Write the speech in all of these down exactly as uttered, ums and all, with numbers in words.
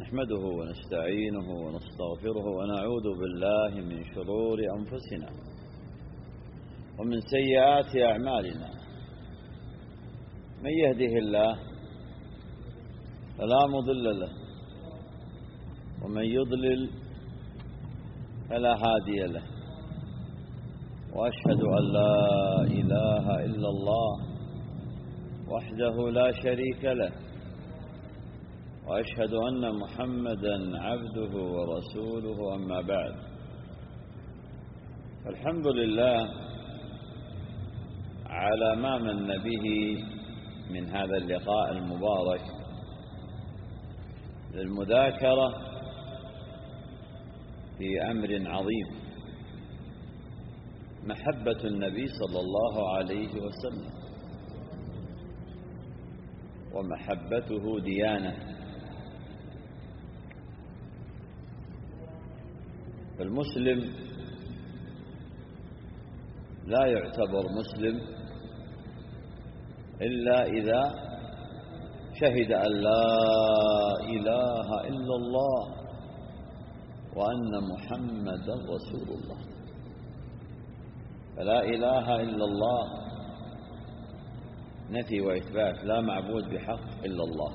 نحمده ونستعينه ونستغفره ونعوذ بالله من شرور أنفسنا ومن سيئات أعمالنا. من يهده الله فلا مضل له ومن يضلل فلا هادي له، وأشهد أن لا إله إلا الله وحده لا شريك له، وأشهد أن محمدا عبده ورسوله. أما بعد، الحمد لله على ما من به من هذا اللقاء المبارك للمذاكرة في أمر عظيم، محبة النبي صلى الله عليه وسلم، ومحبته ديانة. فالمسلم لا يعتبر مسلم إلا إذا شهد أن لا إله إلا الله وأن محمدا رسول الله. فلا إله إلا الله نفي وإثبات، لا معبود بحق إلا الله.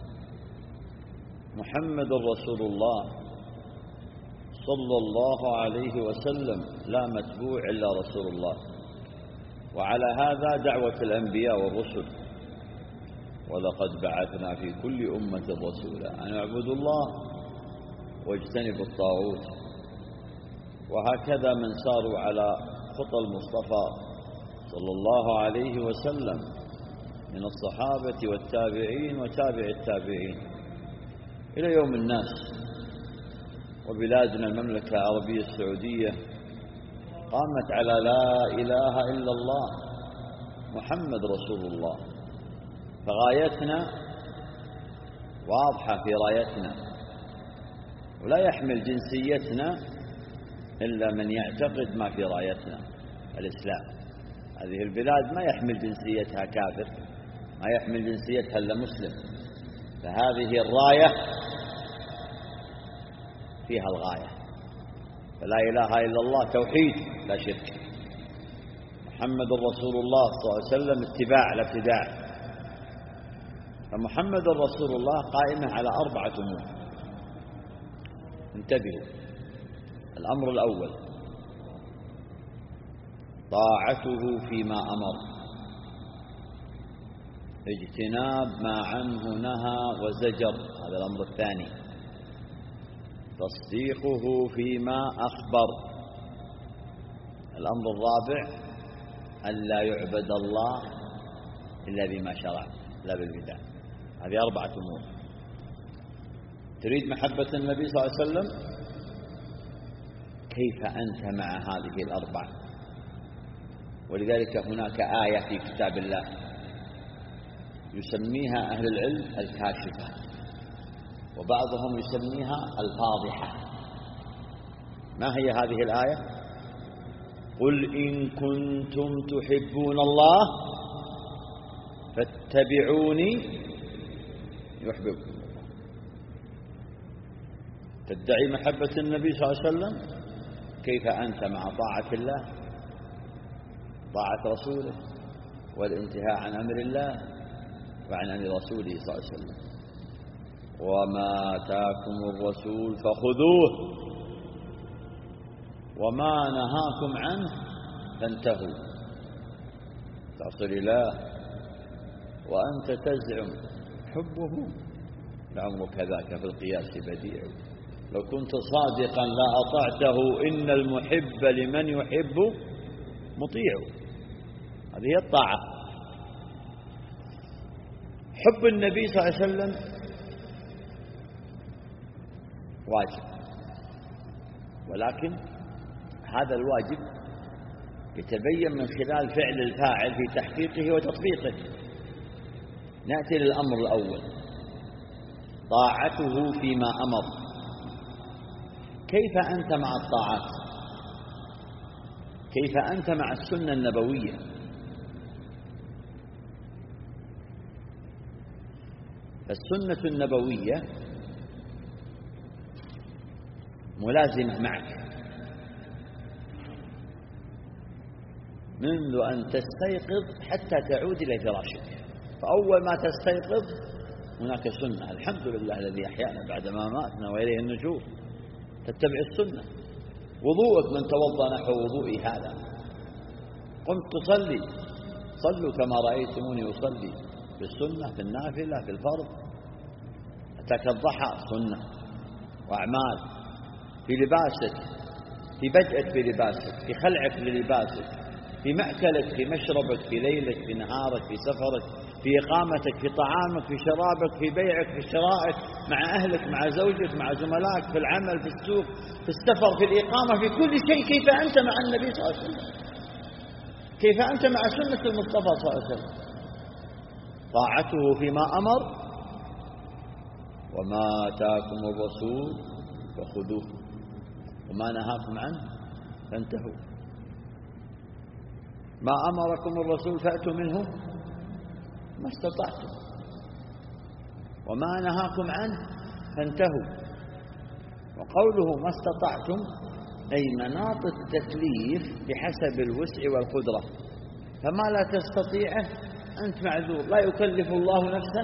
محمد رسول الله صلى الله عليه وسلم لا متبوع إلا رسول الله. وعلى هذا دعوة الأنبياء والرسل: ولقد بعثنا في كل أمة رسولا أن اعبدوا الله واجتنبوا الطاغوت. وهكذا من ساروا على خطى المصطفى صلى الله عليه وسلم من الصحابة والتابعين وتابع التابعين إلى يوم الناس. وبلادنا المملكة العربية السعودية قامت على لا إله إلا الله محمد رسول الله. فغايتنا واضحة في رايتنا، ولا يحمل جنسيتنا إلا من يعتقد ما في رايتنا الإسلام. هذه البلاد ما يحمل جنسيتها كافر، ما يحمل جنسيتها إلا مسلم. فهذه الراية فيها الغاية. فلا إله إلا الله توحيد لا شرك، محمد رسول الله صلى الله عليه وسلم اتباع لا ابتداع. فمحمد رسول الله قائمة على أربعة أمور، انتبهوا. الأمر الأول طاعته فيما أمر، اجتناب ما عنه نهى وزجر، هذا الأمر الثاني. تصديقه فيما أخبر. الأمر الرابع ألا يعبد الله إلا بما شرع لا بالبدع. هذه أربعة أمور. تريد محبة النبي صلى الله عليه وسلم، كيف أنت مع هذه الأربعة؟ ولذلك هناك آية في كتاب الله يسميها أهل العلم الكاشفة، وبعضهم يسميها الفاضحة. ما هي هذه الآية؟ قل إن كنتم تحبون الله فاتبعوني يحببكم الله. تدعي محبة النبي صلى الله عليه وسلم، كيف أنت مع طاعة الله، طاعة رسوله، والانتهاء عن أمر الله وعن أمر رسوله صلى الله عليه وسلم؟ وما آتاكم الرسول فخذوه وما نهاكم عنه فانتهوا. تعصي الإله وأنت تزعم حبه لعمرك ذاك في القياس بديع. لو كنت صادقا لا أطعته، إن المحب لمن يحب مطيع. هذه هي الطاعة. حب النبي صلى الله عليه وسلم واجب، ولكن هذا الواجب يتبين من خلال فعل الفاعل في تحقيقه وتطبيقه. نأتي للأمر الأول: طاعته فيما أمر. كيف أنت مع الطاعات؟ كيف أنت مع السنة النبوية؟ السنة النبوية ملازمة معك منذ أن تستيقظ حتى تعود إلى فراشك. فأول ما تستيقظ هناك سنة، الحمد لله الذي أحيانا بعدما ماتنا وإليه النشور، تتبع السنة. وضوءك من توضأ نحو وضوئي هذا، قمت تصلي، صلوا كما رأيتموني أصلي، في السنة، في النافلة، في الفرض. أتاك الضحى سنة وأعمال، في لباسك، في بدءك في لباسك، في خلعك للباسك، في مأكلك، في مشربك، في ليلك، في نهارك، في سفرك، في إقامتك، في طعامك، في شرابك، في بيعك، في شرائك، مع أهلك، مع زوجك، مع زملائك، في العمل، في السوق، في السفر، في الإقامة، في كل شيء. كيف أنت مع النبي صلى الله عليه وسلم؟ كيف أنت مع سنة المصطفى صلى الله عليه وسلم؟ طاعته فيما أمر، وما آتاكم الرسول فخذوه، وما نهاكم عنه فانتهوا. ما أمركم الرسول فأتوا منه ما استطعتم، وما نهاكم عنه فانتهوا. وقوله ما استطعتم أي مناط التكليف بحسب الوسع والقدرة، فما لا تستطيعه أنت معذور، لا يكلف الله نفسا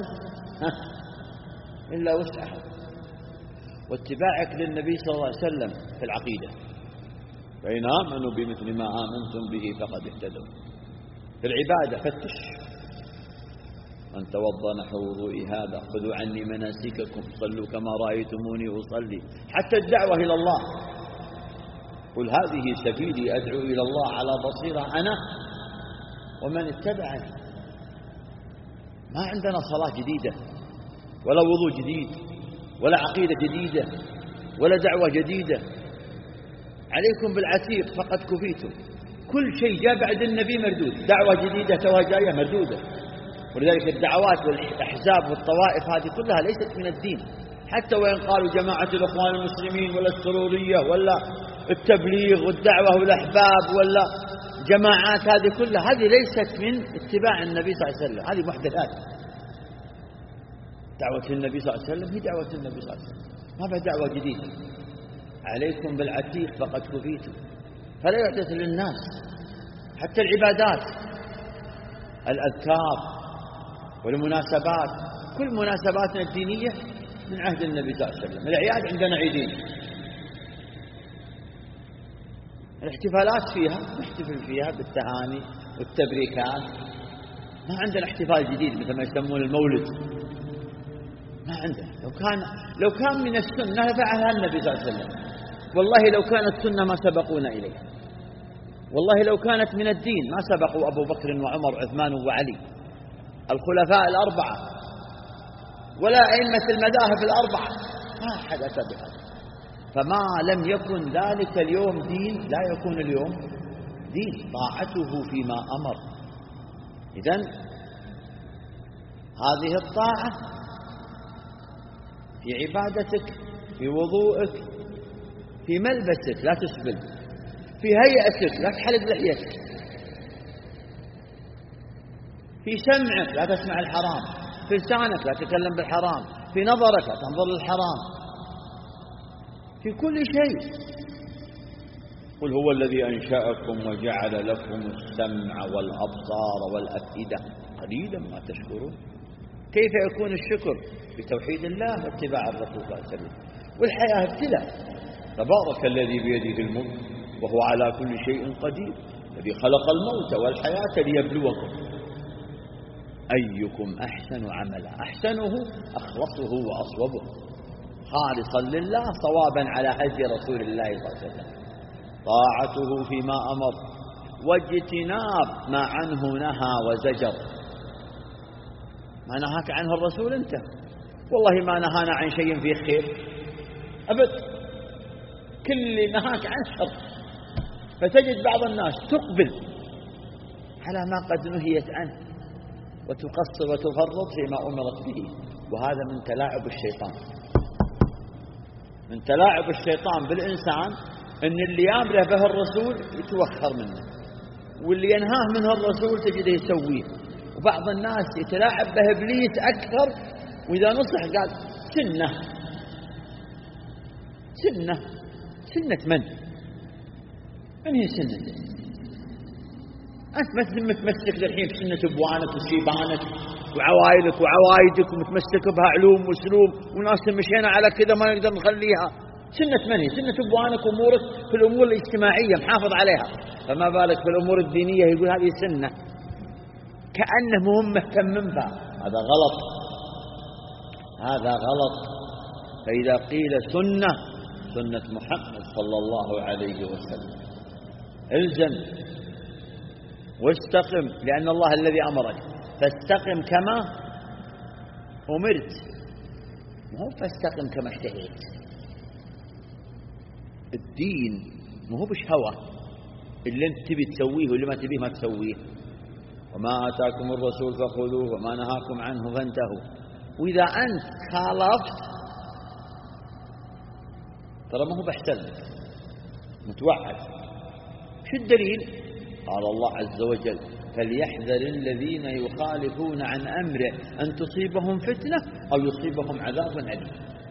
إلا وسعها. واتباعك للنبي صلى الله عليه وسلم في العقيدة، فإن آمنوا بمثل ما آمنتم به فقد اهتدوا. في العبادة فتش، من توضأ نحو وضوئي هذا، خذوا عني مناسككم، صلوا كما رأيتموني أصلي. حتى الدعوة إلى الله، قل هذه سبيلي أدعو إلى الله على بصيرة أنا ومن اتبعني. ما عندنا صلاة جديدة، ولا وضوء جديد، ولا عقيدة جديدة، ولا دعوة جديدة. عليكم بالعتيق فقد كفيتم. كل شيء جاء بعد النبي مردود، دعوة جديدة توها جاية مردودة. ولذلك الدعوات والأحزاب والطوائف هذه كلها ليست من الدين، حتى وإن قالوا جماعة الإخوان المسلمين ولا السرورية ولا التبليغ والدعوة والأحباب ولا جماعات، هذه كلها هذه ليست من اتباع النبي صلى الله عليه وسلم، هذه محدثات. دعوة النبي صلى الله عليه وسلم هي دعوة النبي صلى الله عليه وسلم، ما بها دعوة جديدة. عليكم بالعتيق فقد كفيتم. فلا يحدث للناس حتى العبادات، الأذكار والمناسبات، كل مناسباتنا الدينية من عهد النبي صلى الله عليه وسلم. الأعياد عندنا عيدين، الاحتفالات فيها نحتفل فيها بالتهاني والتبريكات. ما عندنا احتفال جديد مثل ما يسمون المولد، ما عندنا. لو كان لو كان من السنة لفعلها النبي صلى الله عليه وسلم. والله لو كانت سنة ما سبقونا إليها. والله لو كانت من الدين ما سبقوا أبو بكر وعمر وعثمان وعلي الخلفاء الأربعة، ولا أئمة المذاهب الأربعة، ما حدث بهذا. فما لم يكن ذلك اليوم دين لا يكون اليوم دين. طاعته فيما أمر. إذن هذه الطاعة في عبادتك، في وضوءك، في ملبسك لا تسبل، في هيئتك لا تحلق لحيتك، في سمعك لا تسمع الحرام، في لسانك لا تتكلم بالحرام، في نظرك لا تنظر للحرام، في كل شيء. قل هو الذي أنشأكم وجعل لكم السمع والأبصار والأفئدة قليلا ما تشكرون. كيف يكون الشكر؟ بتوحيد الله واتباع الرسول صلى الله عليه وسلم. والحياة ابتلاء. تبارك الذي بيده الملك وهو على كل شيء قدير، الذي خلق الموت والحياة ليبلوكم أيكم أحسن عملا. أحسنه أخلصه وأصوبه، خالصا لله صوابا على هدي رسول الله صلى الله عليه وسلم. طاعته فيما أمر، واجتناب ما عنه نهى وزجر. ما نهاك عنه الرسول أنت، والله ما نهانا عن شيء فيه خير أبد، كل نهاك عن شر. فتجد بعض الناس تقبل على ما قد نهيت عنه وتقصر وتفرط فيما أمرت به، وهذا من تلاعب الشيطان. من تلاعب الشيطان بالإنسان أن اللي يامره به الرسول يتوخر منه، واللي ينهاه منه الرسول تجده يسويه. وبعض الناس يتلاعب به إبليس أكثر، وإذا نصح قال سنة سنة سنة من؟ من هي سنة؟ أنت مثل متمسك الحين بسنة أبوانك وشيبانك وعوائلك وعوايدك ومتمسك بها علوم وسلوم، وناس مشينا على كذا ما نقدر نخليها. سنة من هي؟ سنة أبوانك وأمورك في الأمور الاجتماعية محافظ عليها، فما بالك في الأمور الدينية يقول هذه سنة، كأنه مهم مهتم بها. هذا غلط، هذا غلط. فإذا قيل سنة، سنة محمد صلى الله عليه وسلم، الزم واستقم، لأن الله الذي أمرك، فاستقم كما أمرت، مو فاستقم كما اشتهيت. الدين مو بشهوة، اللي انت تبي تسويه واللي ما تبيه ما تسويه. وما آتاكم الرسول فخذوه وما نهاكم عنه فانتهوا. وإذا أنت خالفت ترى ما هو بحسن، متوعد. شو الدليل؟ قال الله عز وجل: فليحذر الذين يخالفون عن أمره أن تصيبهم فتنة أو يصيبهم عذاب أليم.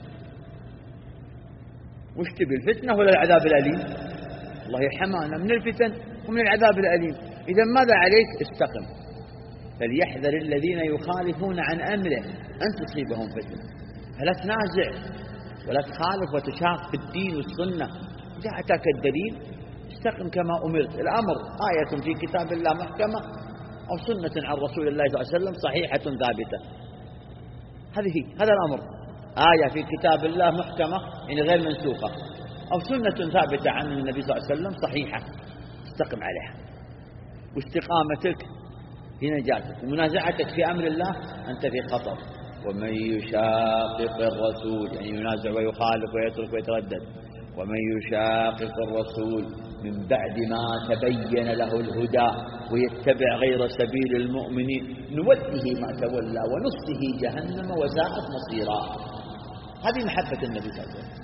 وش تبي، الفتنة ولا العذاب الأليم؟ الله يحمانا من الفتن ومن العذاب الأليم. إذا ماذا عليك؟ استقم. فليحذر الذين يخالفون عن أمره أن تصيبهم فتنة. فلا تنازع ولا تخالف وتشاق في الدين والسنة. إذا أتاك الدليل استقم كما أمرت. الأمر آية في كتاب الله محكمة أو سنة عن رسول الله صلى الله عليه وسلم صحيحة ثابتة، هذه هذا الأمر. آية في كتاب الله محكمة يعني غير منسوخة، أو سنة ثابتة عن النبي صلى الله عليه وسلم صحيحة، استقم عليها. واستقامتك في نجاتك، ومنازعتك في أمر الله أنت في خطر. ومن يشاقق الرسول يعني ينازع ويخالف ويترك ويتردد. ومن يشاقق الرسول من بعد ما تبين له الهدى ويتبع غير سبيل المؤمنين نوله ما تولى ونصله جهنم وساءت مصيرا. هذه محبة النبي صلى الله عليه وسلم،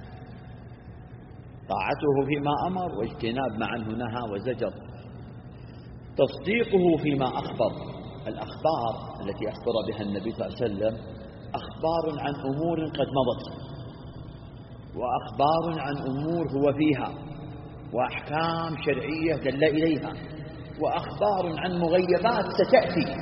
طاعته فيما أمر واجتناب ما عنه نهى وزجر. تصديقه فيما أخبر. الأخبار التي أخبر بها النبي صلى الله عليه وسلم أخبار عن أمور قد مضت، وأخبار عن أمور هو فيها، وأحكام شرعية دل إليها، وأخبار عن مغيبات ستأتي.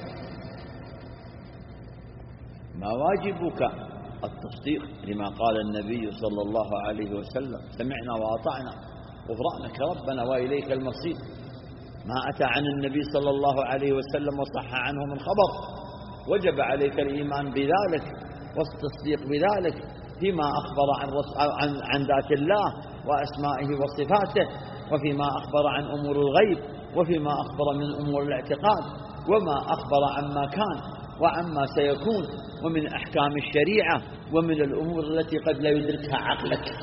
ما واجبك؟ التصديق لما قال النبي صلى الله عليه وسلم: سمعنا وأطعنا غفرانك ربنا وإليك المصير. ما أتى عن النبي صلى الله عليه وسلم وصح عنه من خبر وجب عليك الإيمان بذلك والتصديق بذلك فيما أخبر عن, عن, عن ذات الله وأسمائه وصفاته، وفيما أخبر عن أمور الغيب، وفيما أخبر من أمور الاعتقاد، وما أخبر عما كان وعما سيكون، ومن أحكام الشريعة، ومن الأمور التي قد لا يدركها عقلك،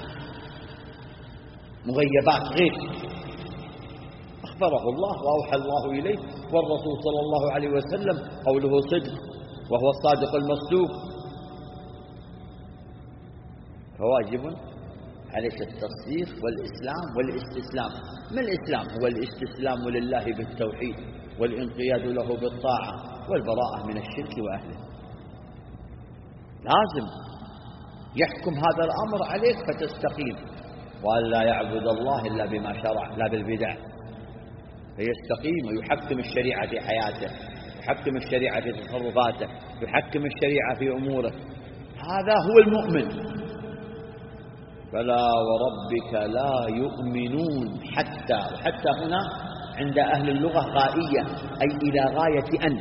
مغيبات غيب أخبره الله وأوحى الله إليه، والرسول صلى الله عليه وسلم قوله صدق وهو الصادق المصدوق. فواجب عليك التصديق والإسلام والاستسلام. ما الإسلام؟ هو الاستسلام لله بالتوحيد والانقياد له بالطاعة والبراءة من الشرك وأهله. لازم يحكم هذا الأمر عليك فتستقيم، وأن لا يعبد الله إلا بما شرع لا بالبدع، فيستقيم ويحكم الشريعة في حياته، يحكم الشريعة في تصرفاته، يحكم الشريعة في أموره. هذا هو المؤمن. فلا وربك لا يؤمنون حتى، وحتى هنا عند أهل اللغة غائية أي إلى غاية أن.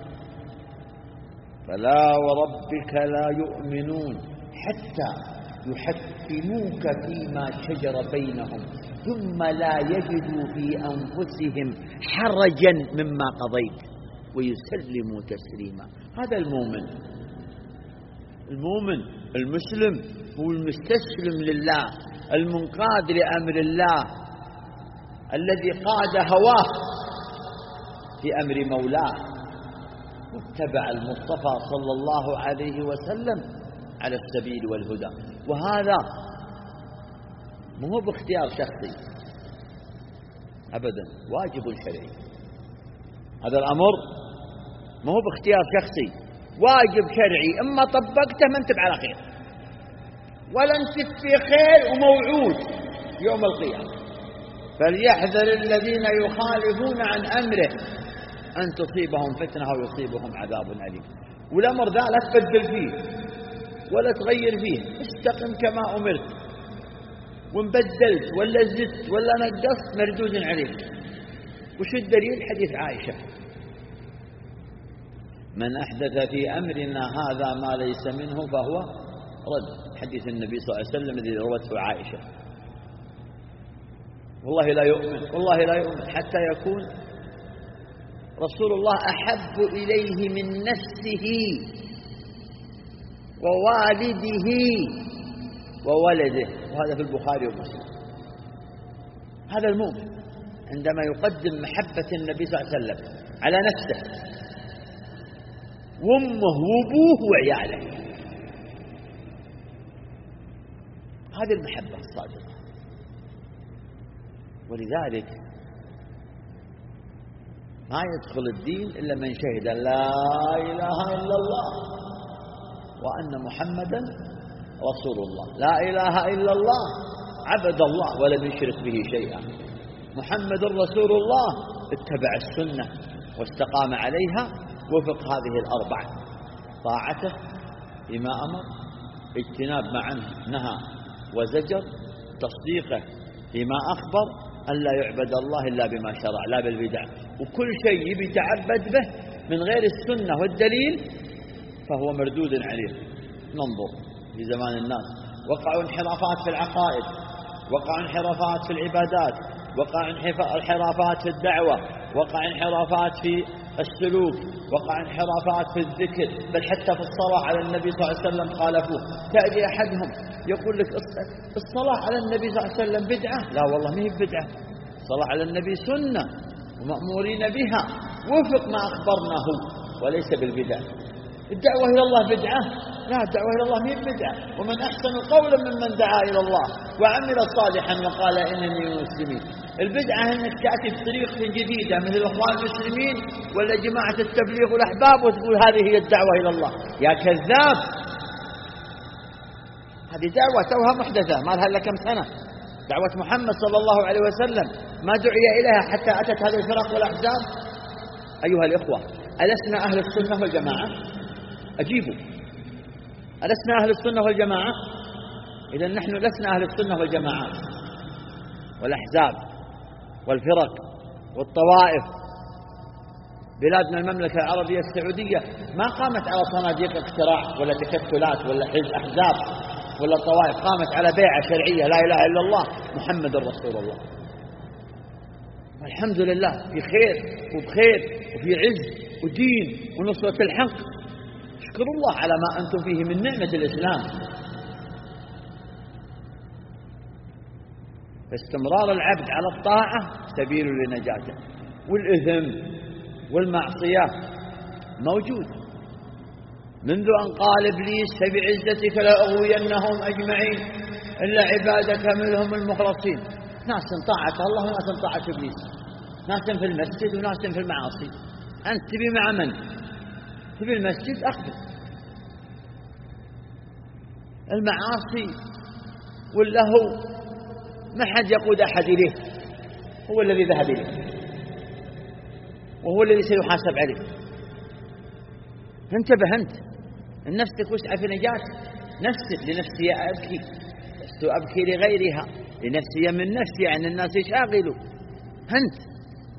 فلا وربك لا يؤمنون حتى يحكموك فيما شجر بينهم ثم لا يجدوا في أنفسهم حرجا مما قضيت ويسلموا تسليما. هذا المؤمن. المؤمن المسلم هو المستسلم لله، المنقاد لأمر الله، الذي قاد هواه في أمر مولاه واتبع المصطفى صلى الله عليه وسلم على السبيل والهدى. وهذا مو باختيار شخصي أبدا، واجب شرعي. هذا الأمر مو باختيار شخصي، واجب شرعي، إما طبقته ما انت على خير، ولا أنت في خير وموعود يوم القيامة. فليحذر الذين يخالفون عن أمره أن تصيبهم فتنة أو يصيبهم عذاب أليم. والأمر ذا لا تبدل فيه ولا تغير فيه، استقم كما أمرت، وإن بدلت ولا زدت ولا نقصت مردود عليك. وش الدليل؟ حديث عائشة: من أحدث في أمرنا هذا ما ليس منه فهو رد. حديث النبي صلى الله عليه وسلم الذي روته عائشة. والله لا يؤمن، والله لا يؤمن حتى يكون رسول الله أحب إليه من نفسه ووالده وولده، وهذا في البخاري ومسلم. هذا المؤمن عندما يقدم محبة النبي صلى الله عليه وسلم على نفسه وامه وابوه وعياله، هذه المحبة الصادقة. ولذلك ما يدخل الدين إلا من شهد لا إله إلا الله وأن محمدا رسول الله. لا إله إلا الله عبد الله ولم يشرك به شيئا، محمد رسول الله اتبع السنة واستقام عليها، وفق هذه الأربعة: طاعته فيما أمر، اجتناب ما عنه نهى وزجر، تصديقه فيما أخبر، أن لا يعبد الله إلا بما شرع لا بالبدع. وكل شيء يبي يتعبد به من غير السنة والدليل فهو مردود عليه. ننظر في زمان الناس وقعوا انحرافات في العقائد، وقع انحرافات في العبادات، وقع انحرافات في الدعوة، وقع انحرافات في السلوك، وقع انحرافات في الذكر، بل حتى في الصلاة على النبي صلى الله عليه وسلم خالفوه. تأتي أحدهم يقول لك الصلاة على النبي صلى الله عليه وسلم بدعة. لا والله ما هي بدعة، الصلاة على النبي سنة ومأمورين بها وفق ما أخبرناه وليس بالبدع. الدعوة إلى الله بدعة؟ لا، الدعوة إلى الله ما هي بدعة. ومن أحسن قولا ممن دعا إلى الله وعمل صالحا وقال إنني من المسلمين. البدعة أنك تأتي بطريقة جديدة مثل الإخوان المسلمين ولا جماعة التبليغ والأحباب وتقول هذه هي الدعوة إلى الله. يا كذاب، هذه دعوة توها محدثة ما لها إلا كم سنة. دعوة محمد صلى الله عليه وسلم ما دعي إليها حتى أتت هذه الفرق والأحزاب. أيها الإخوة، ألسنا أهل السنة والجماعة؟ أجيبوا، ألسنا أهل السنة والجماعة؟ إذا نحن لسنا أهل السنة والجماعات والأحزاب والفرق والطوائف. بلادنا المملكة العربية السعودية ما قامت على صناديق اقتراع ولا تكتلات ولا حزب أحزاب ولا طوائف، قامت على بيعة شرعية: لا إله إلا الله محمد رسول الله. والحمد لله في خير وبخير وفي عز ودين ونصرة الحق. اشكروا الله على ما أنتم فيه من نعمة الإسلام. فاستمرار العبد على الطاعة سبيل لنجاته، والإثم والمعصية موجود منذ أن قال إبليس: فبعزتك لأغوينهم أجمعين إلا عبادك منهم المخلصين. ناس طاعة الله وناس طاعة إبليس، ناس في المسجد وناس في المعاصي. أنت تبي مع من؟ تبي المسجد أخذ المعاصي واللهو، ما حد يقود أحد إليه، هو الذي ذهب إليه وهو الذي سيحاسب عليه. انتبه أنت، نفسك وسعى في نجاة نفسك. لنفسي أبكي لست أبكي لغيرها، لنفسي من نفسي عن الناس شاغل. أنت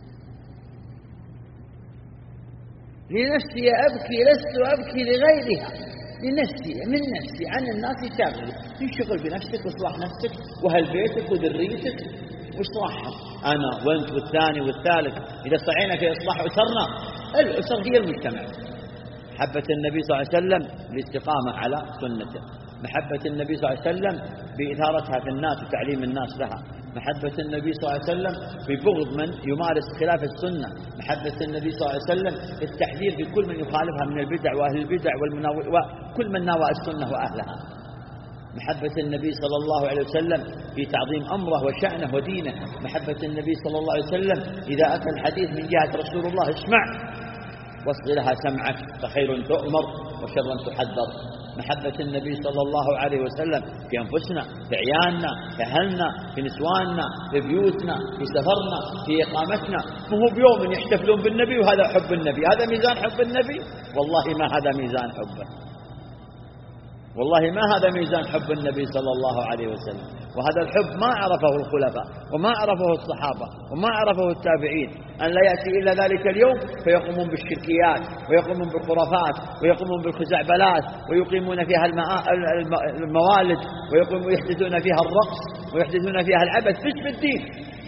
لنفسي أبكي لست أبكي لغيرها، لنفسي من نفسي عن الناس شاغل. تنشغل بنفسك واصلاح نفسك وهل بيتك وذريتك واصلاحها. أنا وأنت والثاني والثالث. إذا استعينا في إصلاح أسرنا، الأسر هي المجتمع. محبة النبي صلى الله عليه وسلم الاستقامة على سنته، محبة النبي صلى الله عليه وسلم بإثارتها في الناس وتعليم الناس لها، محبة النبي صلى الله عليه وسلم ببغض من يمارس خلاف السنة، محبة النبي صلى الله عليه وسلم التحذير بكل من يخالفها من البدع وأهل البدع والمناو... وكل من ناوى السنة وأهلها، محبة النبي صلى الله عليه وسلم في تعظيم أمره وشأنه ودينه، محبة النبي صلى الله عليه وسلم إذا أتى الحديث من جهة رسول الله اسمع واصغ لها سمعك، فخير تؤمر وشر تحذر. محبة النبي صلى الله عليه وسلم في أنفسنا، في عيالنا، في أهلنا، في نسواننا، في بيوتنا، في سفرنا، في إقامتنا. مو بيوم يحتفلون بالنبي وهذا حب النبي، هذا ميزان حب النبي؟ والله ما هذا ميزان حبه، والله ما هذا ميزان حب النبي صلى الله عليه وسلم. وهذا الحب ما عرفه الخلفاء وما عرفه الصحابة وما عرفه التابعين، أن لا يأتي إلا ذلك اليوم فيقومون بالشركيات ويقومون بالخرافات ويقومون بالخزعبلات ويقيمون فيها الموالد ويقومون يحدثون فيها الرقص ويحدثون فيها العبث باسم الدين،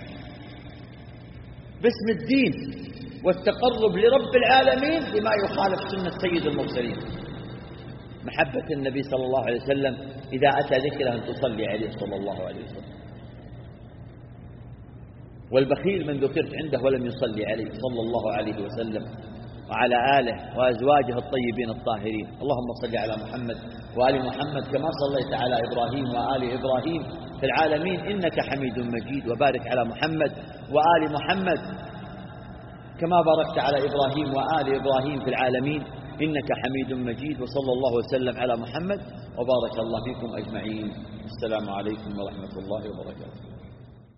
باسم الدين والتقرب لرب العالمين بما يخالف سنة سيد المرسلين. محبة النبي صلى الله عليه وسلم إذا أتى ذكره أن تصلي عليه صلى الله عليه وسلم. والبخيل من ذكرت عنده ولم يصلي عليه صلى الله عليه وسلم وعلى آله وأزواجه الطيبين الطاهرين. اللهم صل على محمد وآل محمد كما صليت على إبراهيم وآل إبراهيم في العالمين إنك حميد مجيد، وبارك على محمد وآل محمد كما باركت على إبراهيم وآل إبراهيم في العالمين إنك حميد مجيد. وصلى الله وسلم على محمد وبارك الله فيكم أجمعين. السلام عليكم ورحمة الله وبركاته.